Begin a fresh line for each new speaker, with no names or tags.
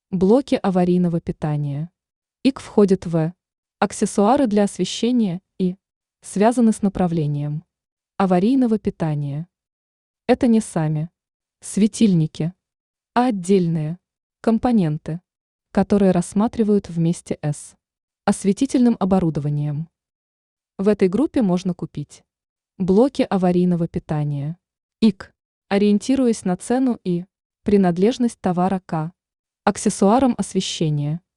Блоки аварийного питания. ИК входит в аксессуары для освещения и связаны с направлением аварийного питания. Это не сами светильники, а отдельные компоненты, которые рассматривают вместе с осветительным оборудованием. В этой группе можно купить блоки аварийного питания, ИК, ориентируясь на цену и принадлежность товара к аксессуарам освещения.